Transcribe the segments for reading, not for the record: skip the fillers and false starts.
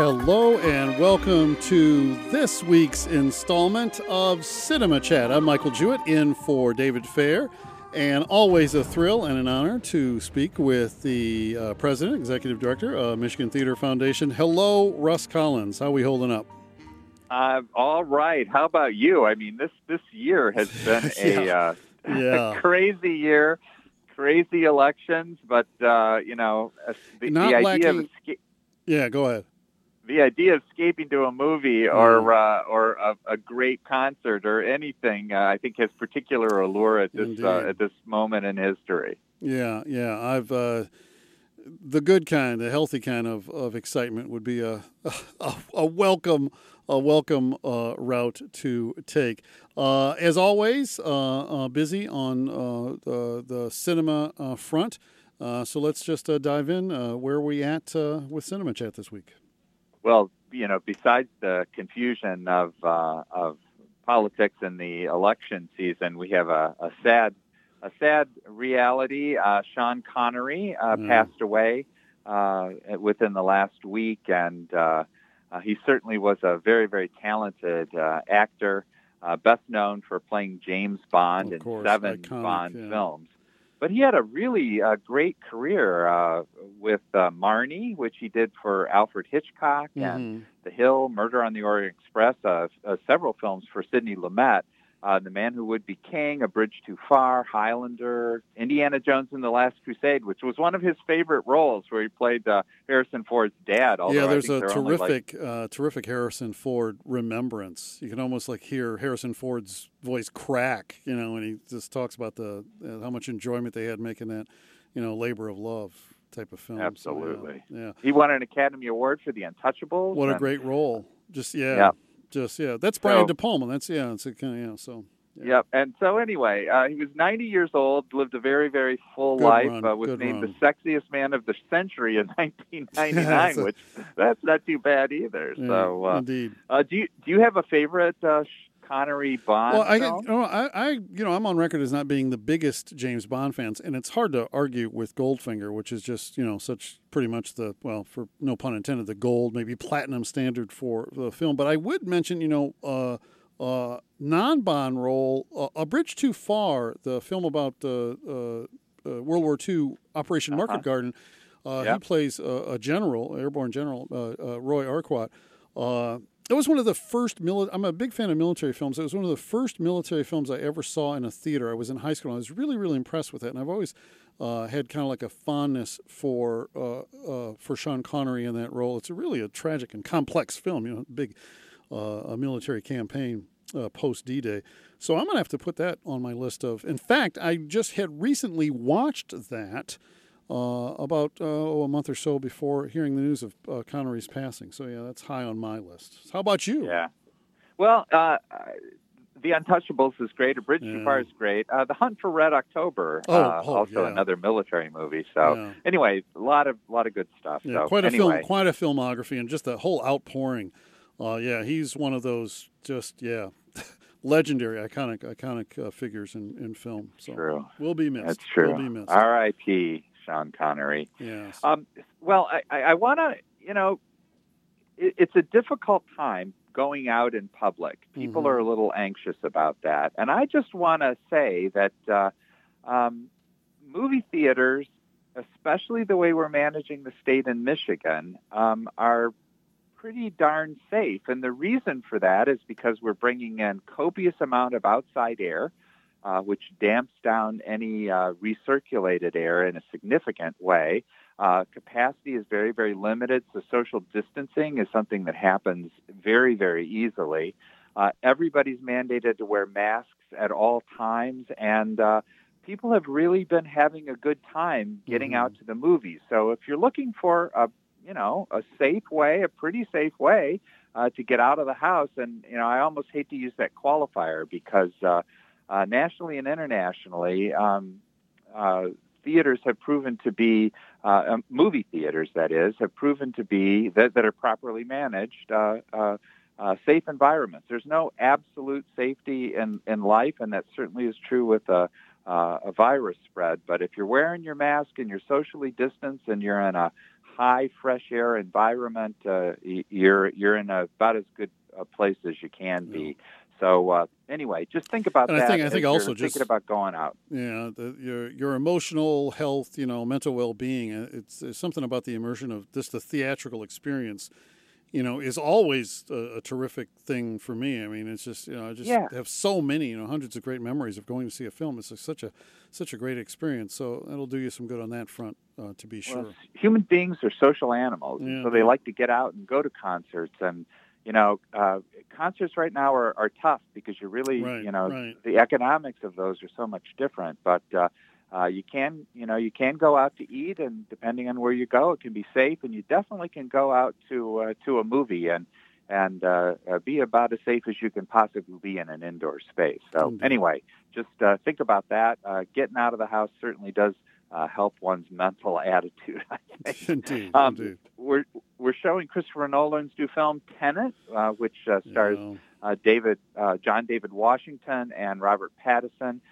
Hello and welcome to this week's installment of Cinema Chat. I'm Michael Jewett in for David Fair, and always a thrill and an honor to speak with the President, Executive Director of Michigan Theater Foundation. Hello, Russ Collins. How are we holding up? All right. How about you? I mean, this year has been a crazy year, crazy elections, but, the idea of Yeah, go ahead. The idea of escaping to a movie or a great concert or anything, I think, has particular allure at this moment in history. Yeah. I've the good kind, the healthy kind of excitement would be a welcome route to take. As always, busy on the cinema front. So let's just dive in. Where are we at with Cinema Chat this week? Well, besides the confusion of politics in the election season, we have a sad reality. Sean Connery passed away within the last week, and he certainly was a very, very talented actor, best known for playing James Bond in 7 Bond films. But he had a really great career with Marnie, which he did for Alfred Hitchcock, and The Hill, Murder on the Orient Express, several films for Sidney Lumet, The Man Who Would Be King, A Bridge Too Far, Highlander, Indiana Jones and the Last Crusade, which was one of his favorite roles, where he played Harrison Ford's dad. Yeah, there's a terrific Harrison Ford remembrance. You can almost hear Harrison Ford's voice crack, when he just talks about how much enjoyment they had making that, labor of love type of film. Absolutely. So, yeah. He won an Academy Award for The Untouchables. What a great role. That's Brian De Palma. Yep. And so anyway, he was 90 years old, lived a very, very full life, was named the sexiest man of the century in 1999, which that's not too bad either. Yeah, so, indeed. Do you have a favorite Connery Bond film? I'm on record as not being the biggest James Bond fans, and it's hard to argue with Goldfinger, which is just such pretty much for no pun intended, the gold, maybe platinum standard for the film. But I would mention non-Bond role, A Bridge Too Far, the film about World War II Operation Market Garden. He plays a general, airborne general, Roy Arkwat. It was one of the first I'm a big fan of military films. It was one of the first military films I ever saw in a theater. I was in high school, and I was really, really impressed with it. And I've always had kind of like a fondness for Sean Connery in that role. It's really a tragic and complex film, big military campaign post D-Day. So I'm going to have to put that on my list of... In fact, I just had recently watched that about a month or so before hearing the news of Connery's passing. So, yeah, that's high on my list. How about you? Yeah. Well, The Untouchables is great. A Bridge Too Far is great. The Hunt for Red October, another military movie. So, anyway, a lot of good stuff. Yeah, so, quite a filmography, and just a whole outpouring. He's one of those legendary, iconic figures in film. So true. Will be missed. That's true. Will be missed. R.I.P. Sean Connery. Yes. Well, I want to, it's a difficult time going out in public. People are a little anxious about that. And I just want to say that movie theaters, especially the way we're managing the state in Michigan, are pretty darn safe. And the reason for that is because we're bringing in copious amount of outside air, which damps down any recirculated air in a significant way. Capacity is very, very limited, so social distancing is something that happens very, very easily. Everybody's mandated to wear masks at all times, and people have really been having a good time getting out to the movies. So if you're looking for a safe way, a pretty safe way to get out of the house, and I almost hate to use that qualifier because nationally and internationally, theaters have proven to be, movie theaters, that is, have proven to be, that are properly managed, safe environments. There's no absolute safety in life, and that certainly is true with a virus spread. But if you're wearing your mask and you're socially distanced and you're in a high fresh air environment. You're in about as good a place as you can be. So anyway, just think about and that. I think also just thinking about going out. Yeah, your emotional health, mental well-being. It's something about the immersion of just the theatrical experience. Is always a terrific thing for me. I mean, it's just I just have so many hundreds of great memories of going to see a film. It's such a great experience. So that'll do you some good on that front, to be sure. Well, human beings are social animals, so they like to get out and go to concerts. And concerts right now are tough because you really the economics of those are so much different. But you can go out to eat, and depending on where you go, it can be safe, and you definitely can go out to a movie and be about as safe as you can possibly be in an indoor space. So anyway, just think about that. Getting out of the house certainly does help one's mental attitude, I think. Indeed. We're showing Christopher Nolan's new film Tenet, which stars John David Washington and Robert Pattinson.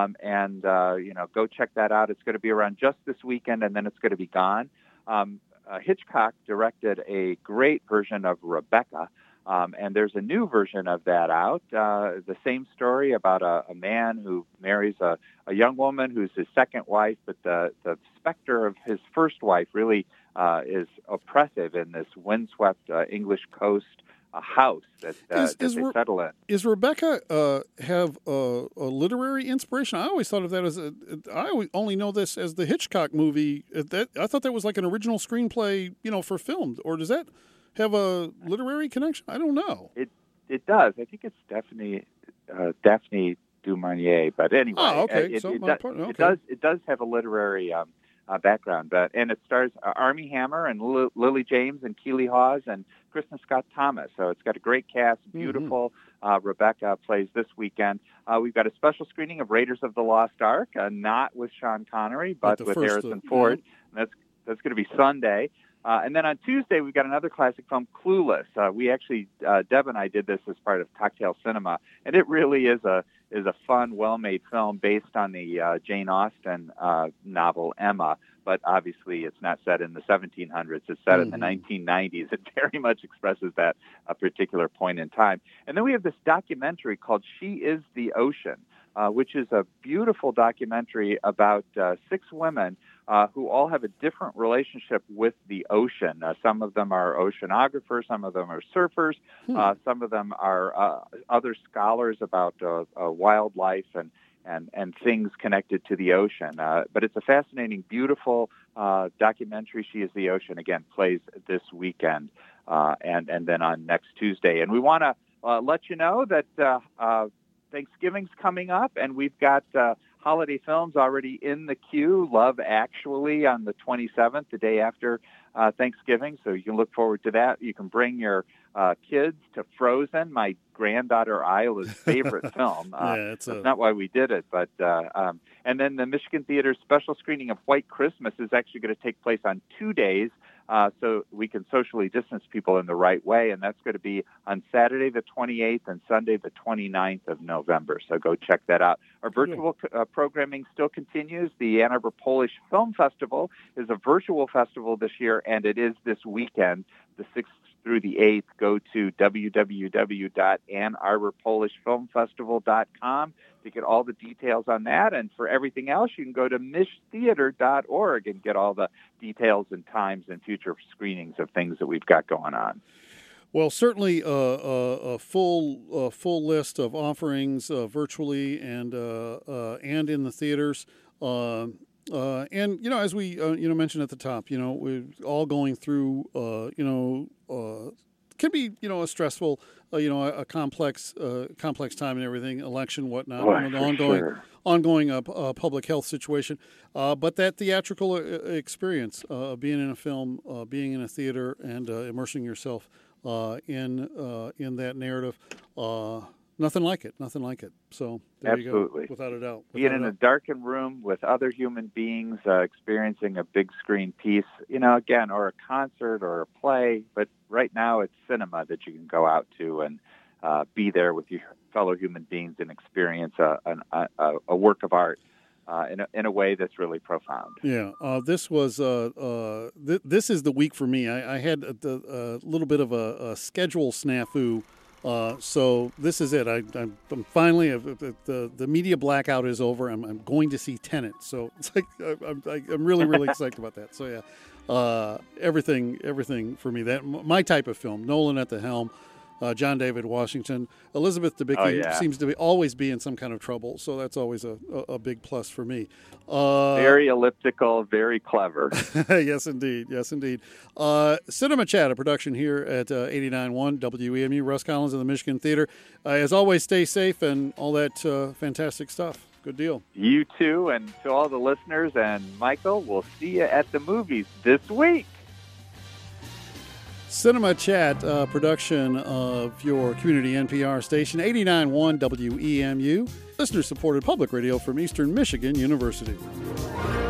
Go check that out. It's going to be around just this weekend, and then it's going to be gone. Hitchcock directed a great version of Rebecca, and there's a new version of that out. The same story about a man who marries a young woman who's his second wife, but the specter of his first wife really is oppressive in this windswept English coast house that they settle in. Is Rebecca have a literary inspiration? I always thought of that as I only know this as the Hitchcock movie. I thought that was like an original screenplay, for film. Or does that have a literary connection? I don't know. It does. I think it's Daphne du Maurier. But anyway, it does have a literary background. And it stars Armie Hammer and Lily James and Keely Hawes and Kristen Scott Thomas. So it's got a great cast, beautiful. Rebecca plays this weekend. We've got a special screening of Raiders of the Lost Ark, not with Sean Connery, but with Harrison Ford. And that's going to be Sunday. And then on Tuesday, we've got another classic film, Clueless. We actually, Deb and I did this as part of Cocktail Cinema, and it really is a fun, well-made film based on the Jane Austen novel Emma. But obviously, it's not set in the 1700s. It's set in the 1990s. It very much expresses that particular point in time. And then we have this documentary called She is the Ocean, which is a beautiful documentary about 6 women who all have a different relationship with the ocean. Some of them are oceanographers, some of them are surfers, some of them are other scholars about wildlife and things connected to the ocean. But it's a fascinating, beautiful documentary. She is the Ocean, again, plays this weekend and then on next Tuesday. And we want to let you know that Thanksgiving's coming up, and we've got holiday films already in the queue. Love Actually on the 27th, the day after Thanksgiving, so you can look forward to that. You can bring your kids to Frozen, my granddaughter Isla's favorite film. That's not why we did it, but and then the Michigan Theater's special screening of White Christmas is actually going to take place on 2 days, so we can socially distance people in the right way, and that's going to be on Saturday the 28th and Sunday the 29th of November, so go check that out. Our virtual programming still continues. The Ann Arbor Polish Film Festival is a virtual festival this year, and it is this weekend, the 6th through the 8th. Go to www.AnnArborPolishFilmFestival.com to get all the details on that. And for everything else, you can go to mishtheater.org and get all the details and times and future screenings of things that we've got going on. Well, certainly a full list of offerings virtually and in the theaters. And as we mentioned at the top, we're all going through can be a stressful a complex time and everything, election, whatnot, ongoing public health situation, but that theatrical experience of being in a film, being in a theater, and immersing yourself in that narrative. Nothing like it. So there Absolutely. You go, without a doubt. Being in a darkened room with other human beings, experiencing a big screen piece, again, or a concert or a play. But right now it's cinema that you can go out to and be there with your fellow human beings and experience a work of art in a way that's really profound. Yeah, this was this is the week for me. I had a little bit of a schedule snafu, so this is it. I'm finally the media blackout is over. I'm going to see Tenet, so it's like I'm really excited about that. So yeah, everything for me. That my type of film. Nolan at the helm. John David Washington. Elizabeth Debicki seems to always be in some kind of trouble, so that's always a big plus for me. Very elliptical, very clever. Yes, indeed. Cinema Chat, a production here at 89.1 WEMU. Russ Collins of the Michigan Theater. As always, stay safe and all that fantastic stuff. Good deal. You too, and to all the listeners, and Michael, we'll see you at the movies this week. Cinema Chat, production of your community NPR station, 89.1 WEMU, listener-supported public radio from Eastern Michigan University.